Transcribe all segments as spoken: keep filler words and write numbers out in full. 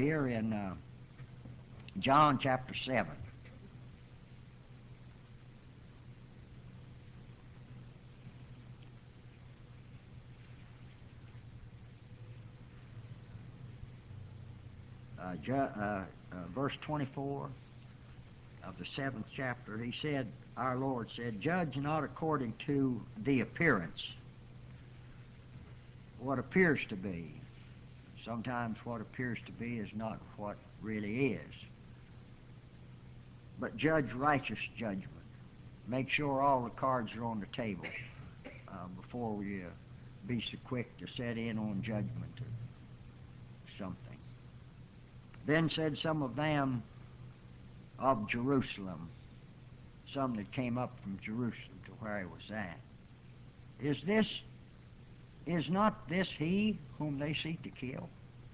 here in uh, John chapter seven. Uh, ju- uh, uh, verse twenty-four of the seventh chapter, he said, our Lord said, judge not according to the appearance, what appears to be. Sometimes what appears to be is not what really is. But judge righteous judgment. Make sure all the cards are on the table uh, before you uh, be so quick to set in on judgment or something. Then said some of them of Jerusalem, some that came up from Jerusalem to where he was at, Is this, is not this he whom they seek to kill?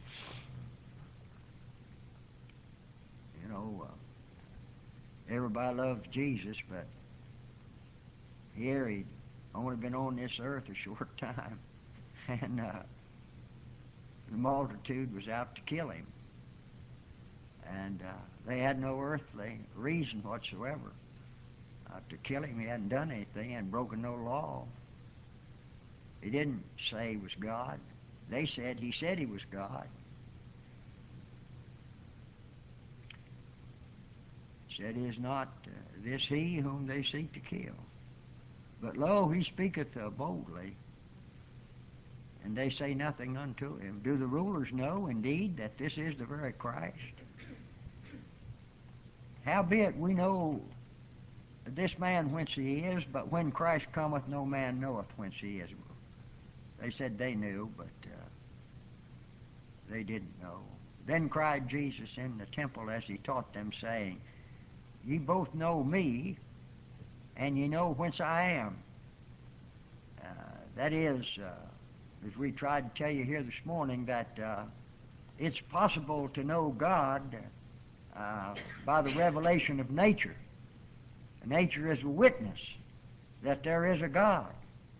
You know, uh, everybody loves Jesus, but here he'd only been on this earth a short time, and uh, the multitude was out to kill him. And uh, they had no earthly reason whatsoever uh, to kill him. He hadn't done anything, he hadn't broken no law. He didn't say he was God. They said he said he was God. Said, is not uh, this he whom they seek to kill? But lo, he speaketh uh, boldly, and they say nothing unto him. Do the rulers know indeed that this is the very Christ? Howbeit we know this man whence he is, but when Christ cometh, no man knoweth whence he is. They said they knew, but uh, they didn't know. Then cried Jesus in the temple as he taught them, saying, Ye both know me, and ye know whence I am. Uh, that is, uh, as we tried to tell you here this morning, that uh, it's possible to know God uh, by the revelation of nature. Nature is a witness that there is a God.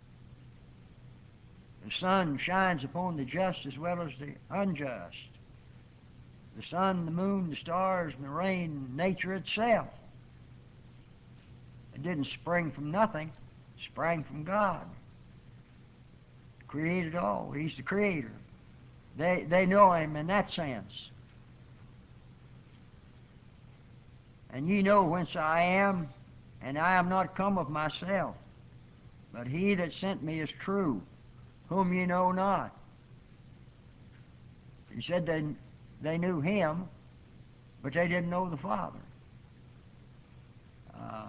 The sun shines upon the just as well as the unjust. The sun, the moon, the stars, and the rain, nature itself. It didn't spring from nothing. It sprang from God. Created all. He's the creator. They, they know him in that sense. And ye know whence I am, and I am not come of myself, but he that sent me is true, whom ye know not. He said they, they knew him, but they didn't know the Father. Uh,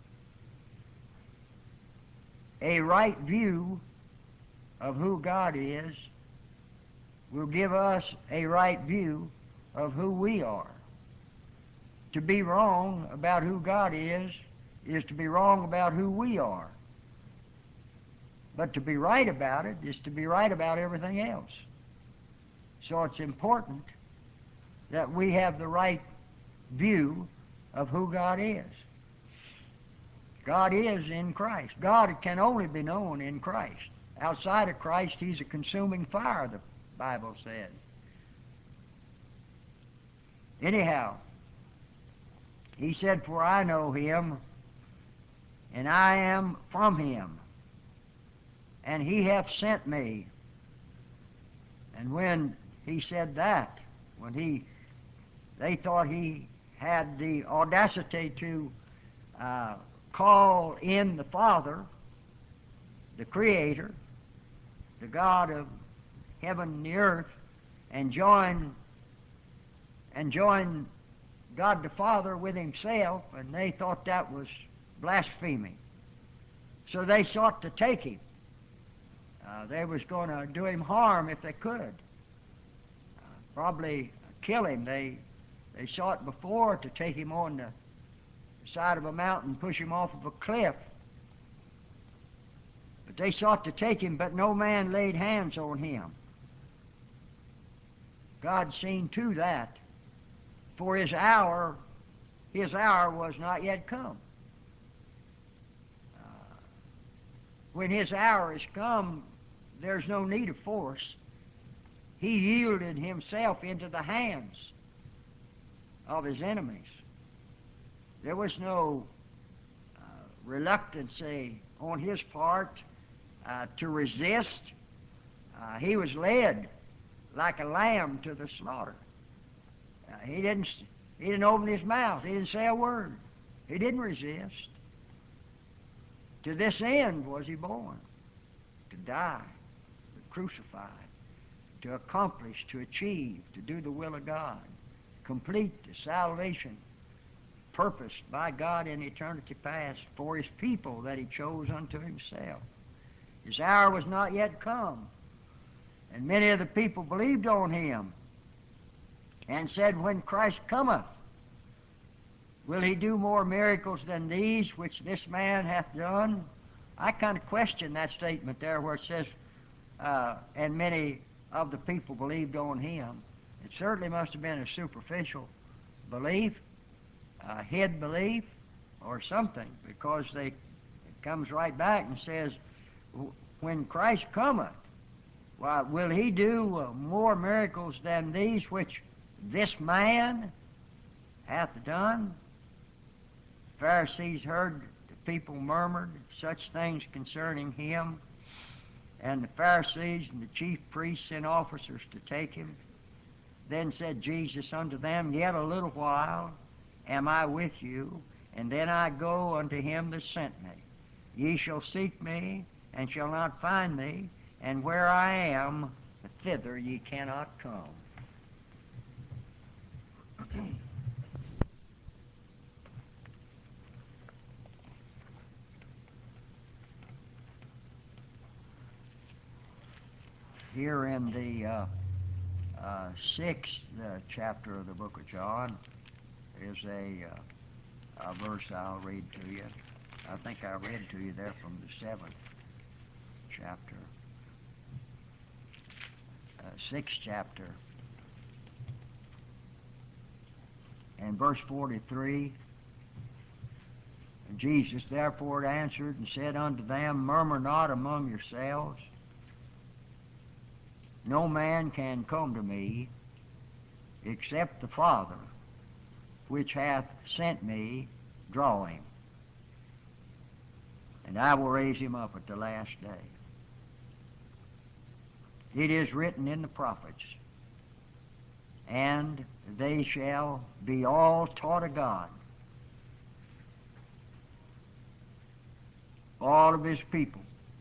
a right view of who God is will give us a right view of who we are. To be wrong about who God is, is to be wrong about who we are. But to be right about it is to be right about everything else. So it's important that we have the right view of who God is. God is in Christ. God can only be known in Christ. Outside of Christ, he's a consuming fire, the Bible said. Anyhow, he said, for I know him, and I am from him, and he hath sent me. And when he said that, when he, they thought he had the audacity to uh, call in the Father, the Creator, the God of heaven and the earth, and join and join God the Father with himself, and they thought that was blaspheming. So they sought to take him. Uh, they was going to do him harm if they could. Uh, probably kill him. They they sought before to take him on the side of a mountain, push him off of a cliff. But they sought to take him, but no man laid hands on him. God seen to that. For his hour, his hour was not yet come. Uh, when his hour is come, there's no need of force. he yielded himself into the hands of his enemies. There was no uh, reluctancy on his part uh, to resist. Uh, he was led like a lamb to the slaughter. Uh, he didn't. He didn't open his mouth. He didn't say a word. He didn't resist. To this end was he born, to die, to be crucified, to accomplish, to achieve, to do the will of God, complete the salvation purposed by God in eternity past for his people that he chose unto himself. His hour was not yet come, and many of the people believed on him and said, when Christ cometh, will he do more miracles than these which this man hath done? I kind of question that statement there where it says, uh, and many of the people believed on him. It certainly must have been a superficial belief, a hid belief, or something, because they, it comes right back and says, when Christ cometh, why, will he do uh, more miracles than these which this man hath done? The Pharisees heard the people murmured such things concerning him, and the Pharisees and the chief priests sent officers to take him. Then said Jesus unto them, yet a little while am I with you, and then I go unto him that sent me. Ye shall seek me, and shall not find me, and where I am, thither ye cannot come. Here in the uh, uh, sixth uh, chapter of the book of John is a, uh, a verse I'll read to you. I think I read to you there from the seventh chapter. Uh, sixth chapter. And verse forty-three, and Jesus therefore answered and said unto them, murmur not among yourselves. No man can come to me except the Father which hath sent me draw him, and I will raise him up at the last day. It is written in the prophets, and they shall be all taught of God. All of his people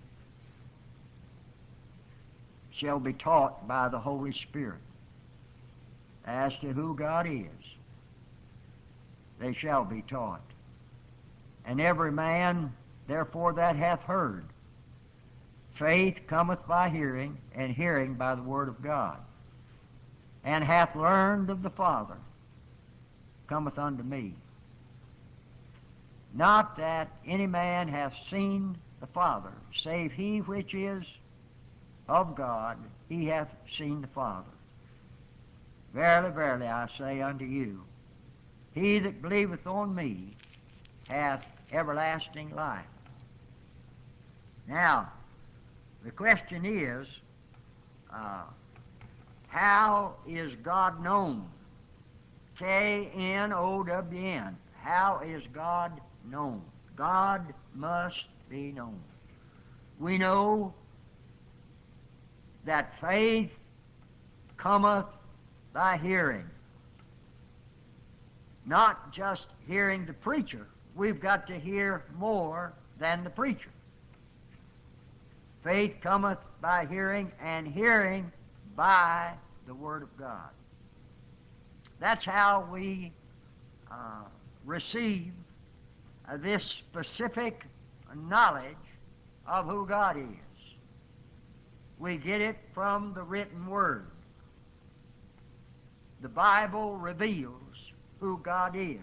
shall be taught by the Holy Spirit as to who God is. They shall be taught. And every man, therefore, that hath heard, faith cometh by hearing, and hearing by the word of God, and hath learned of the Father, cometh unto me. Not that any man hath seen the Father, save he which is of God, he hath seen the Father. Verily, verily, I say unto you, he that believeth on me hath everlasting life. Now, the question is, uh, how is God known? K N O W N. How is God known? God must be known. We know that faith cometh by hearing. Not just hearing the preacher. We've got to hear more than the preacher. Faith cometh by hearing, and hearing by the Word of God. That's how we uh, receive uh, this specific knowledge of who God is. We get it from the written Word. The Bible reveals who God is.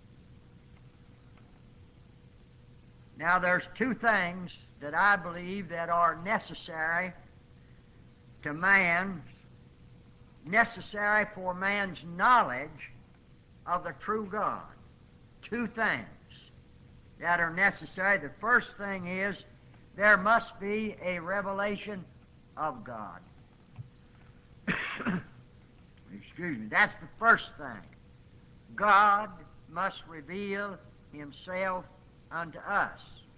Now, there's two things that I believe that are necessary to man, necessary for man's knowledge of the true God. Two things that are necessary. The first thing is there must be a revelation of God. Excuse me. That's the first thing. God must reveal himself unto us,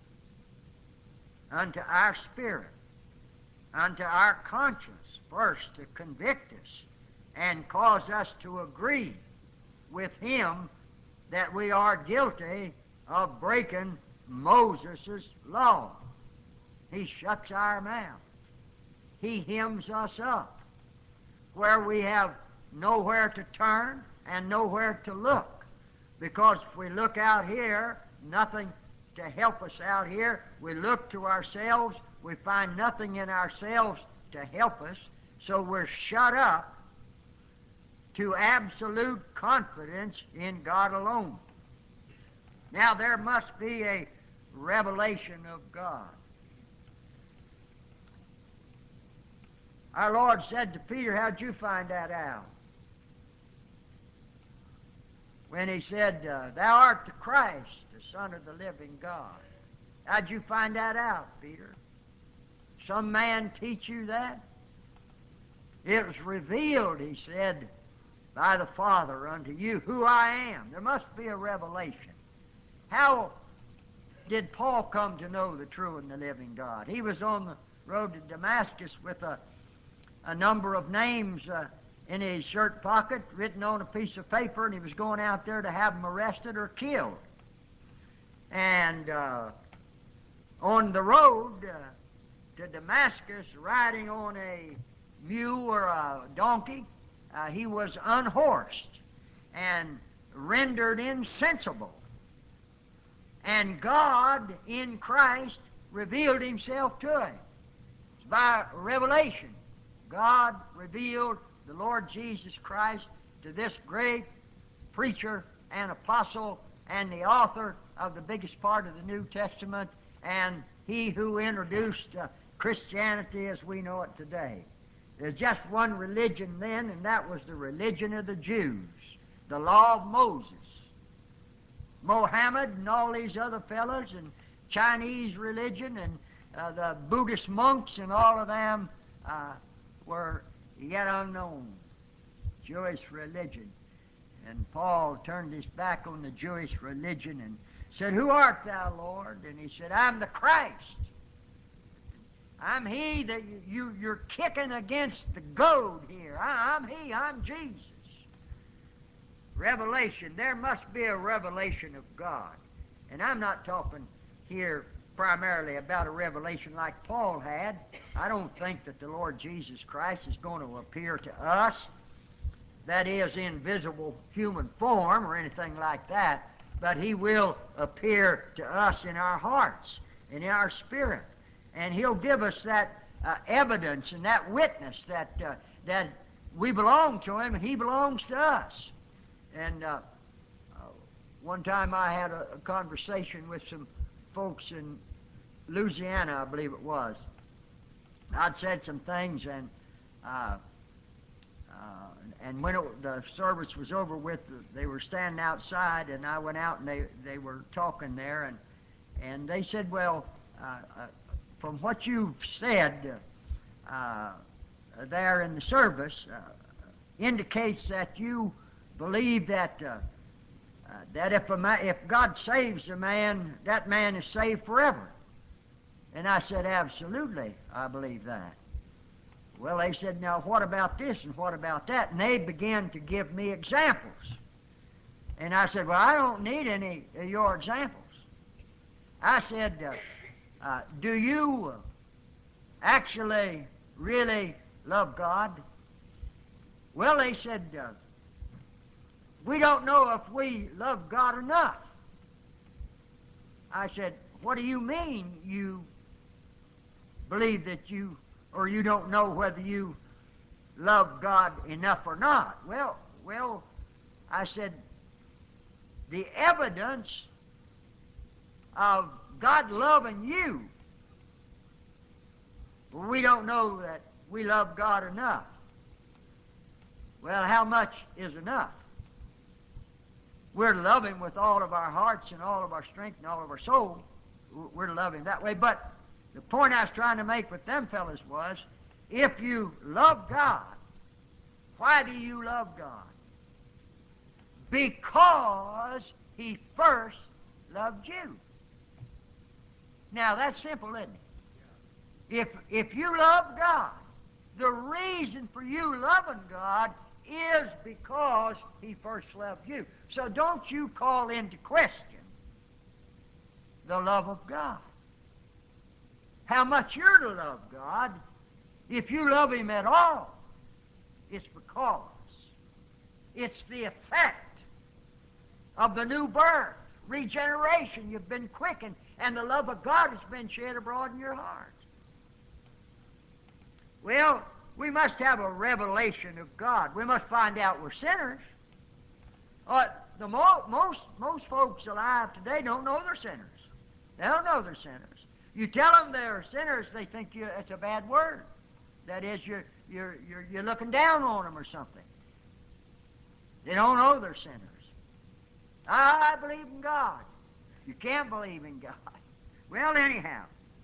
unto our spirit, unto our conscience first, to convict us and cause us to agree with him that we are guilty of breaking Moses' law. He shuts our mouth. He hems us up where we have nowhere to turn and nowhere to look. Because if we look out here, nothing to help us out here. We look to ourselves, we find nothing in ourselves to help us, so we're shut up to absolute confidence in God alone. Now there must be a revelation of God. Our Lord said to Peter, how'd you find that out? When he said, uh, thou art the Christ, the Son of the living God. How'd you find that out, Peter? Some man teach you that? It was revealed, he said, by the Father unto you who I am. There must be a revelation. How did Paul come to know the true and the living God? He was on the road to Damascus with a, a number of names uh, in his shirt pocket, written on a piece of paper, and he was going out there to have them arrested or killed. And uh, on the road uh, to Damascus, riding on a mule or a donkey, uh, he was unhorsed and rendered insensible. And God in Christ revealed himself to him. It's by revelation. God revealed the Lord Jesus Christ to this great preacher and apostle and the author of the biggest part of the New Testament, and he who introduced uh, Christianity as we know it today. There's just one religion then, and that was the religion of the Jews, the law of Moses. Mohammed and all these other fellows, and Chinese religion, and uh, the Buddhist monks and all of them uh, were yet unknown. Jewish religion. And Paul turned his back on the Jewish religion and said, who art thou, Lord? And he said, I'm the Christ. I'm he that you, you, you're kicking against the goad here. I, I'm he, I'm Jesus. Revelation. There must be a revelation of God. And I'm not talking here primarily about a revelation like Paul had. I don't think that the Lord Jesus Christ is going to appear to us, that is, in visible human form or anything like that, but he will appear to us in our hearts and in our spirit. And he'll give us that uh, evidence and that witness that, uh, that we belong to him and he belongs to us. And uh, uh, one time I had a, a conversation with some folks in Louisiana, I believe it was. I'd said some things, and uh, uh, and when it, the service was over with, they were standing outside, and I went out, and they, they were talking there, and and they said, well, uh, uh, from what you've said uh, there in the service, uh, indicates that you believe that uh, uh, that if a ma- if God saves a man, that man is saved forever. And I said, absolutely, I believe that. Well, they said, now what about this and what about that? And they began to give me examples. And I said, well, I don't need any of your examples. I said, uh, uh, do you actually really love God? Well, they said, uh, we don't know if we love God enough. I said, what do you mean you believe that you, or you don't know whether you love God enough or not? Well, well, I said, the evidence of God loving you, we don't know that we love God enough. Well, how much is enough? We're to love him with all of our hearts and all of our strength and all of our soul. We're to love him that way. But the point I was trying to make with them fellas was, if you love God, Why do you love God? Because He first loved you. Now, that's simple, isn't it? If, if you love God, the reason for you loving God is because He first loved you. So don't you call into question the love of God. How much you're to love God, if you love Him at all, it's because it's the effect of the new birth, regeneration. You've been quickened, and the love of God has been shed abroad in your heart. Well, we must have a revelation of God. We must find out we're sinners. Uh, the mo most, most folks alive today don't know they're sinners. They don't know they're sinners. You tell them they're sinners, they think you, it's a bad word. That is, you're, you're, you're, you're looking down on them or something. They don't know they're sinners. I believe in God. You can't believe in God. Well, anyhow,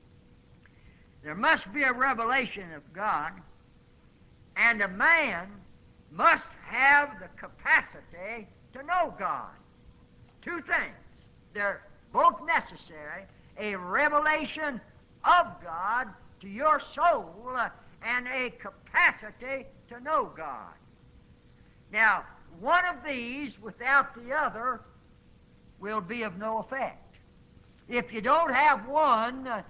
there must be a revelation of God, and a man must have the capacity to know God. Two things. They're both necessary. A revelation of God to your soul uh, and a capacity to know God. Now, one of these without the other will be of no effect. If you don't have one, uh,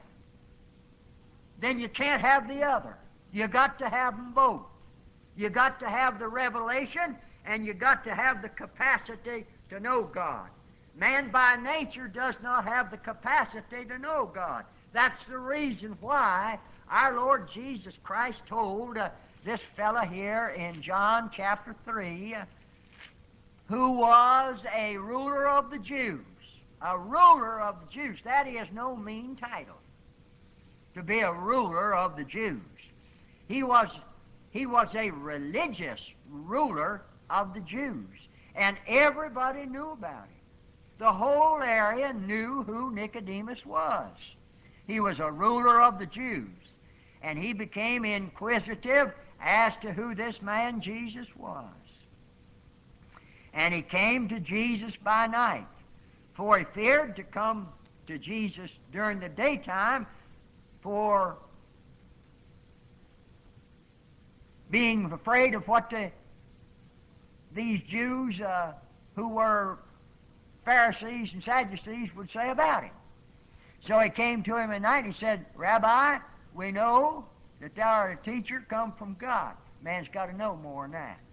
then you can't have the other. You got to have them both. You got to have the revelation, and you got to have the capacity to know God. Man by nature does not have the capacity to know God. That's the reason why our Lord Jesus Christ told uh, this fella here in John chapter three, uh, who was a ruler of the Jews. A ruler of the Jews. That is no mean title, to be a ruler of the Jews. He was, he was a religious ruler of the Jews, and everybody knew about him. The whole area knew who Nicodemus was. He was a ruler of the Jews, and he became inquisitive as to who this man Jesus was. And he came to Jesus by night, for he feared to come to Jesus during the daytime, for being afraid of what the, these Jews uh, who were Pharisees and Sadducees would say about him. So he came to him at night and he said, Rabbi, we know that thou art a teacher come from God. Man's got to know more than that.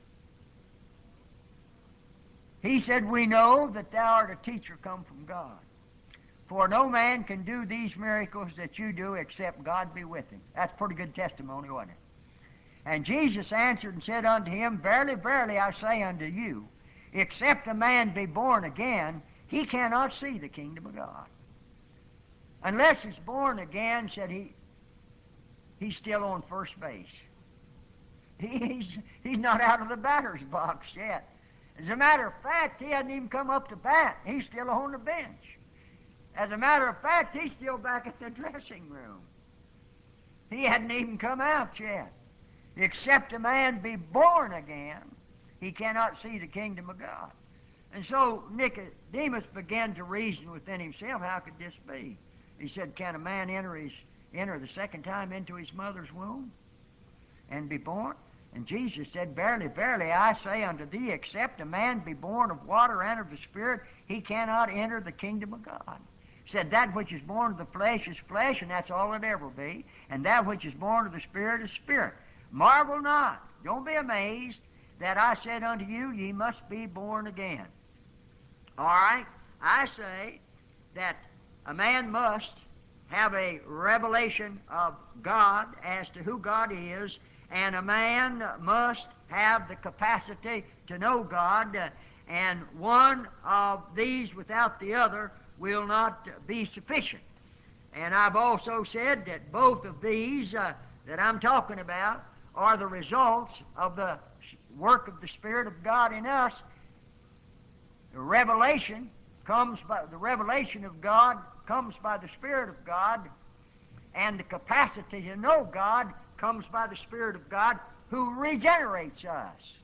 He said, we know that thou art a teacher come from God. For no man can do these miracles that you do except God be with him. That's pretty good testimony, wasn't it? And Jesus answered and said unto him, Verily, verily, I say unto you, except a man be born again, he cannot see the kingdom of God. Unless he's born again, said he, he's still on first base. He's, he's not out of the batter's box yet. As a matter of fact, he hadn't even come up to bat. He's still on the bench. As a matter of fact, he's still back at the dressing room. He hadn't even come out yet. Except a man be born again, he cannot see the kingdom of God. And so Nicodemus began to reason within himself, how could this be? He said, can a man enter, his, enter the second time into his mother's womb and be born? And Jesus said, Verily, verily, I say unto thee, except a man be born of water and of the Spirit, he cannot enter the kingdom of God. He said, that which is born of the flesh is flesh, and that's all it ever be. And that which is born of the Spirit is spirit. Marvel not, don't be amazed, that I said unto you, ye must be born again. All right? I say that a man must have a revelation of God as to who God is, and a man must have the capacity to know God, uh, and one of these without the other will not be sufficient. And I've also said that both of these uh, that I'm talking about are the results of the work of the Spirit of God in us. The revelation comes by the revelation of God comes by the Spirit of God, and the capacity to know God comes by the Spirit of God who regenerates us.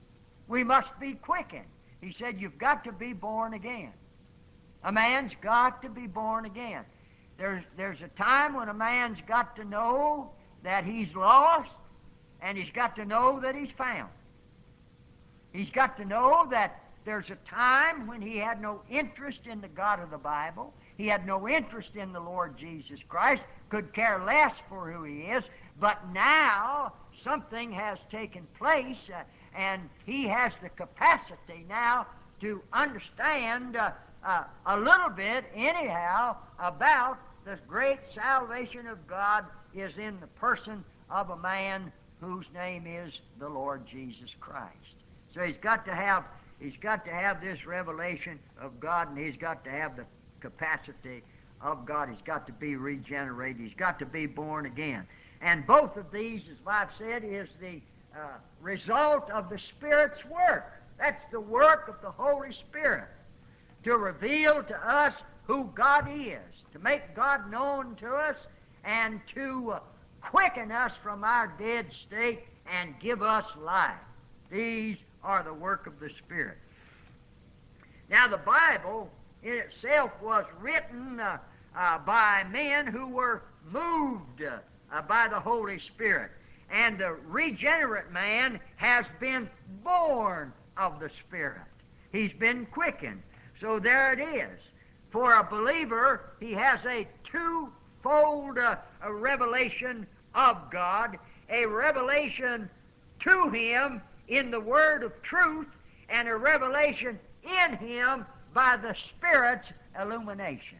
We must be quickened. He said, you've got to be born again. A man's got to be born again. There's, there's a time when a man's got to know that he's lost, and he's got to know that he's found. He's got to know that there's a time when he had no interest in the God of the Bible. He had no interest in the Lord Jesus Christ, could care less for who he is. But now something has taken place, uh, and he has the capacity now to understand uh, uh, a little bit, anyhow, about the great salvation of God is in the person of a man whose name is the Lord Jesus Christ. So he's got to have he's got to have this revelation of God, and he's got to have the capacity of God. He's got to be regenerated. He's got to be born again. And both of these, as I've said, is the uh, result of the Spirit's work. That's the work of the Holy Spirit, to reveal to us who God is, to make God known to us, and to uh, quicken us from our dead state and give us life. These are the work of the Spirit. Now, the Bible in itself was written uh, uh, by men who were moved uh, uh, by the Holy Spirit. And the regenerate man has been born of the Spirit. He's been quickened. So there it is. For a believer, he has a twofold uh, a revelation of God, a revelation to him in the word of truth, and a revelation in him by the Spirit's illumination.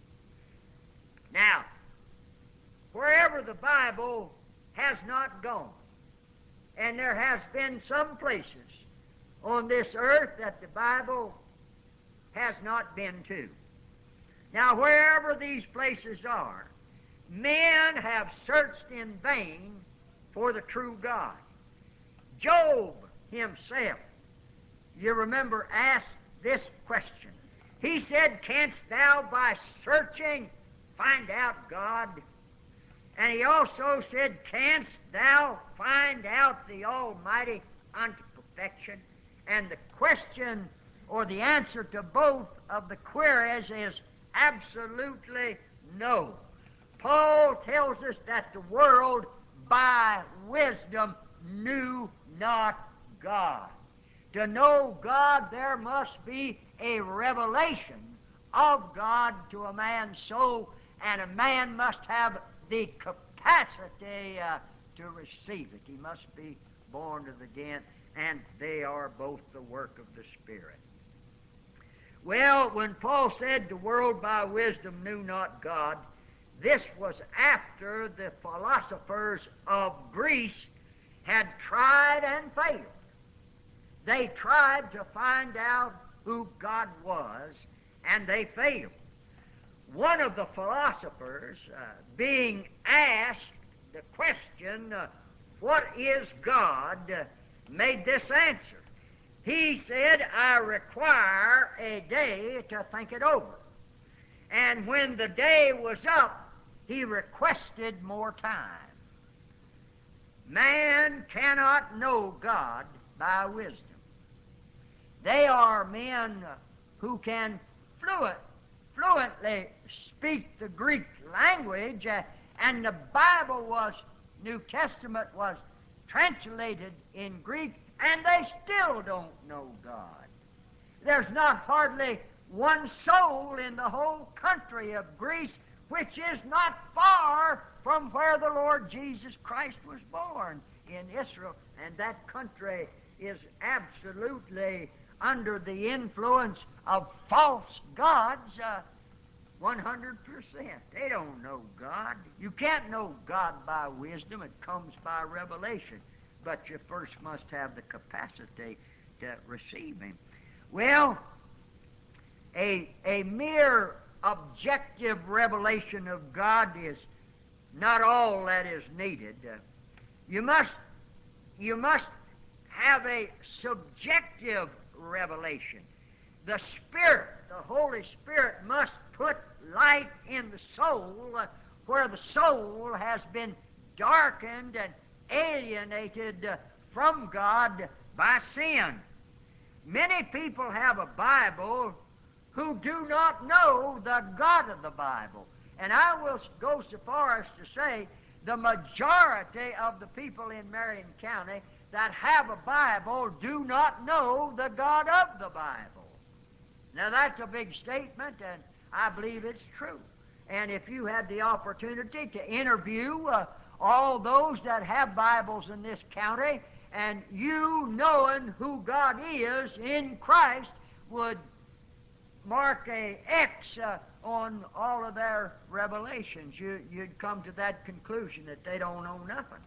Now, wherever the Bible has not gone, and there has been some places on this earth that the Bible has not been to. Now, wherever these places are, men have searched in vain for the true God. Job himself, you remember, asked this question. He said, "Canst thou by searching find out God?" And he also said, "Canst thou find out the Almighty unto perfection?" And the question, or the answer to both of the queries, is absolutely no. Paul tells us that the world by wisdom knew not God. To know God, there must be a revelation of God to a man's soul, and a man must have the capacity uh, to receive it. He must be born again, and they are both the work of the Spirit. Well, when Paul said the world by wisdom knew not God, this was after the philosophers of Greece had tried and failed. They tried to find out who God was, and they failed. One of the philosophers, uh, being asked the question, uh, what is God, uh, made this answer. He said, "I require a day to think it over." And when the day was up, he requested more time. Man cannot know God by wisdom. They are men who can fluent, fluently speak the Greek language, uh, and the Bible was, New Testament was translated in Greek, and they still don't know God. There's not hardly one soul in the whole country of Greece which is not far from where the Lord Jesus Christ was born, in Israel. And that country is absolutely under the influence of false gods, uh, one hundred percent. They don't know God. You can't know God by wisdom. It comes by revelation. But you first must have the capacity to receive Him. Well, a, a mere objective revelation of God is not all that is needed. Uh, you must you must have a subjective revelation. The Spirit, the Holy Spirit, must put light in the soul uh, where the soul has been darkened and alienated uh, from God by sin. Many people have a Bible who do not know the God of the Bible. And I will go so far as to say the majority of the people in Marion County that have a Bible do not know the God of the Bible. Now that's a big statement, and I believe it's true. And if you had the opportunity to interview uh, all those that have Bibles in this county, and you knowing who God is in Christ would mark a X uh, on all of their revelations. You, you'd come to that conclusion that they don't know nothing.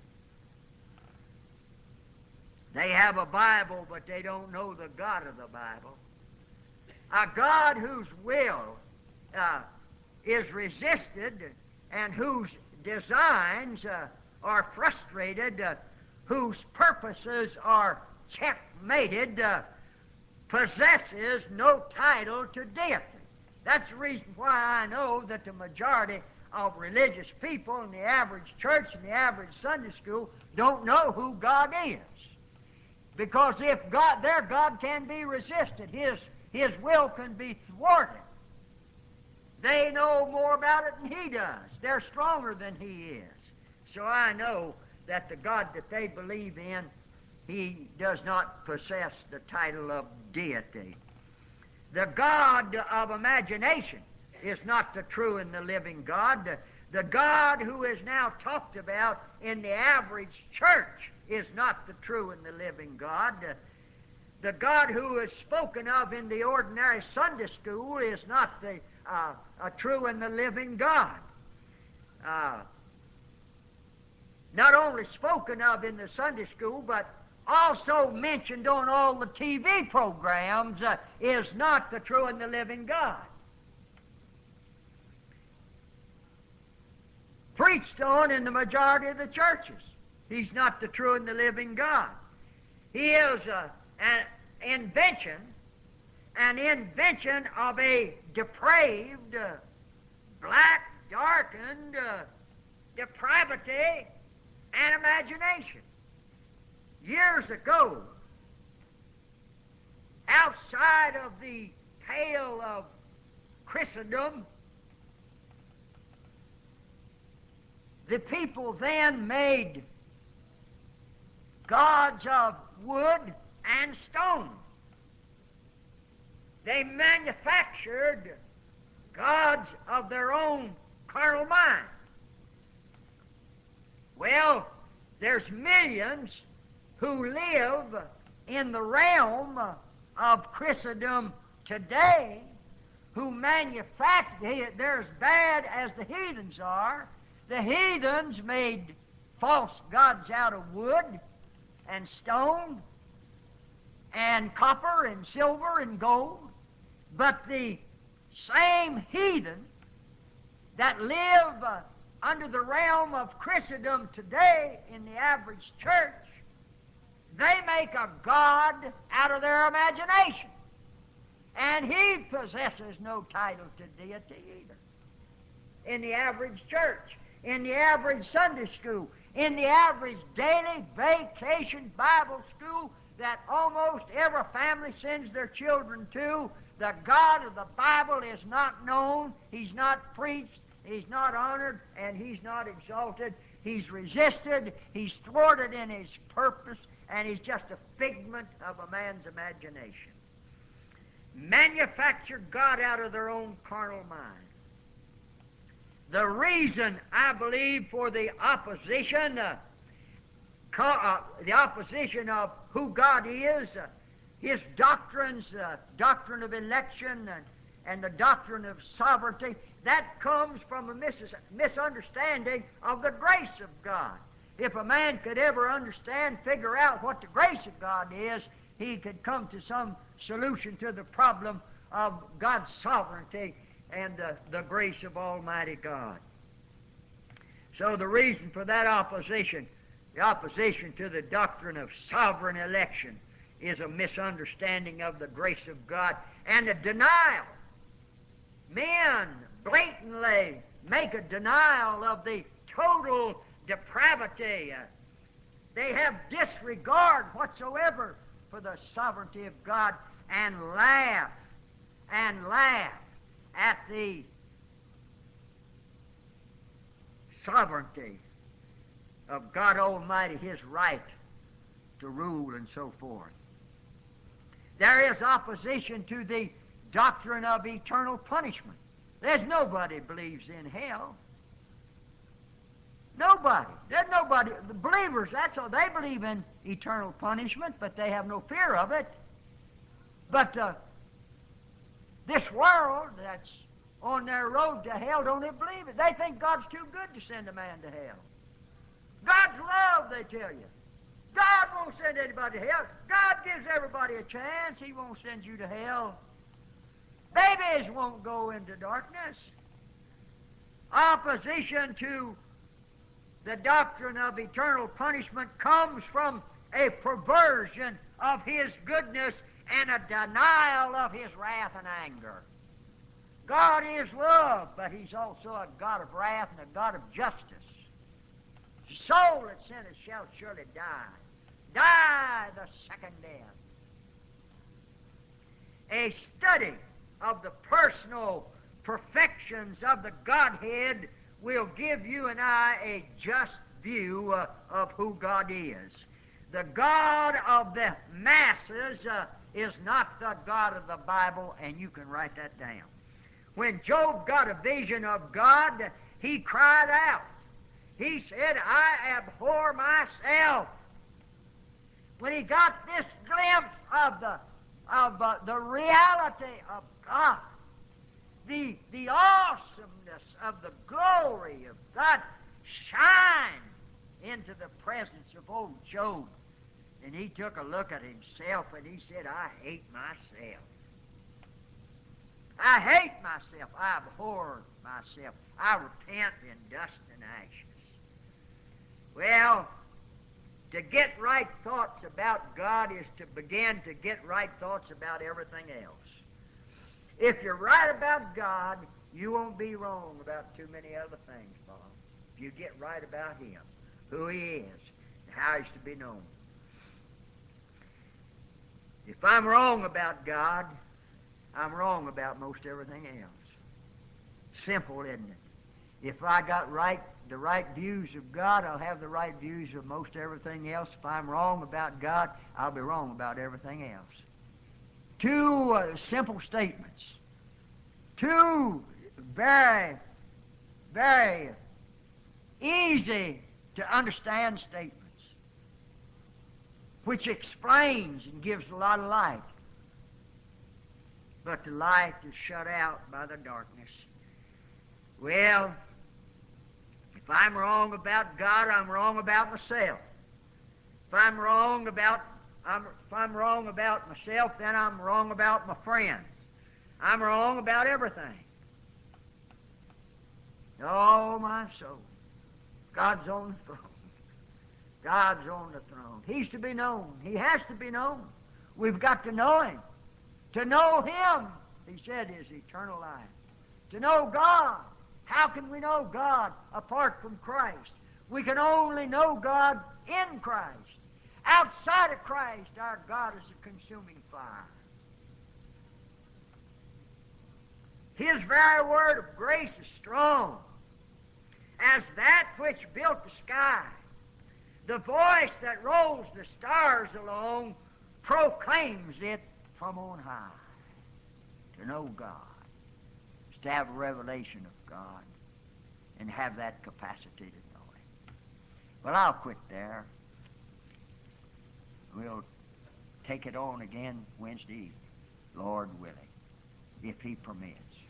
They have a Bible, but they don't know the God of the Bible. A God whose will uh, is resisted and whose designs uh, are frustrated, uh, whose purposes are checkmated, uh, possesses no title to deity. That's the reason why I know that the majority of religious people in the average church and the average Sunday school don't know who God is. Because if God, their God can be resisted, His, His will can be thwarted. They know more about it than He does. They're stronger than He is. So I know that the God that they believe in, He does not possess the title of deity. The God of imagination is not the true and the living God. The God who is now talked about in the average church is not the true and the living God. The God who is spoken of in the ordinary Sunday school is not the uh, a true and the living God. Uh, not only spoken of in the Sunday school, but also mentioned on all the T V programs, uh, is not the true and the living God. Preached on in the majority of the churches. He's not the true and the living God. He is uh, an invention, an invention of a depraved, uh, black, darkened uh, depravity and imagination. Years ago, outside of the pale of Christendom, the people then made gods of wood and stone. They manufactured gods of their own carnal mind. Well, there's millions who live in the realm of Christendom today who manufacture, they're as bad as the heathens are. The heathens made false gods out of wood and stone and copper and silver and gold. But the same heathen that live uh, under the realm of Christendom today in the average church, they make a god out of their imagination. And he possesses no title to deity either. In the average church, in the average Sunday school, in the average daily vacation Bible school that almost every family sends their children to, the God of the Bible is not known, He's not preached, He's not honored, and He's not exalted. He's resisted, He's thwarted in His purpose, and He's just a figment of a man's imagination. Manufacture God out of their own carnal mind. The reason, I believe, for the opposition, uh, co- uh, the opposition of who God is, uh, His doctrines, uh, doctrine of election and, and the doctrine of sovereignty, that comes from a mis- misunderstanding of the grace of God. If a man could ever understand, figure out what the grace of God is, he could come to some solution to the problem of God's sovereignty and uh, the grace of Almighty God. So the reason for that opposition, the opposition to the doctrine of sovereign election, is a misunderstanding of the grace of God and a denial. Men blatantly make a denial of the total depravity. Uh, they have disregard whatsoever for the sovereignty of God and laugh and laugh at the sovereignty of God Almighty, His right to rule and so forth. There is opposition to the doctrine of eternal punishment. There's nobody believes in hell. Nobody. There's nobody. The believers, that's all. They believe in eternal punishment, but they have no fear of it. But uh, this world that's on their road to hell don't even believe it. They think God's too good to send a man to hell. God's love, they tell you. God won't send anybody to hell. God gives everybody a chance. He won't send you to hell. Babies won't go into darkness. Opposition to the doctrine of eternal punishment comes from a perversion of His goodness and a denial of His wrath and anger. God is love, but He's also a God of wrath and a God of justice. The soul that sinneth shall surely die. Die the second death. A study of the personal perfections of the Godhead will give you and I a just view uh, of who God is. The God of the masses uh, is not the God of the Bible, and you can write that down. When Job got a vision of God, he cried out. He said, I abhor myself. When he got this glimpse of the, of, uh, the reality of God, the, the awesomeness of the glory of God shine into the presence of old Job. And he took a look at himself and he said, I hate myself. I hate myself. I abhor myself. I repent in dust and ashes. Well, to get right thoughts about God is to begin to get right thoughts about everything else. If you're right about God, you won't be wrong about too many other things, Bob. If you get right about Him, who He is, and how He's to be known. If I'm wrong about God, I'm wrong about most everything else. Simple, isn't it? If I got right the right views of God, I'll have the right views of most everything else. If I'm wrong about God, I'll be wrong about everything else. Two uh, simple statements. Two very, very easy to understand statements, which explains and gives a lot of light. But the light is shut out by the darkness. Well, if I'm wrong about God, I'm wrong about myself. If I'm wrong about I'm, if I'm wrong about myself, then I'm wrong about my friends. I'm wrong about everything. Oh, my soul. God's on the throne. God's on the throne. He's to be known. He has to be known. We've got to know Him. To know Him, He said, is eternal life. To know God. How can we know God apart from Christ? We can only know God in Christ. Outside of Christ, our God is a consuming fire. His very word of grace is strong as that which built the sky. The voice that rolls the stars along proclaims it from on high. To know God is to have a revelation of God and have that capacity to know Him. Well, I'll quit there. We'll take it on again Wednesday evening, Lord willing, if He permits.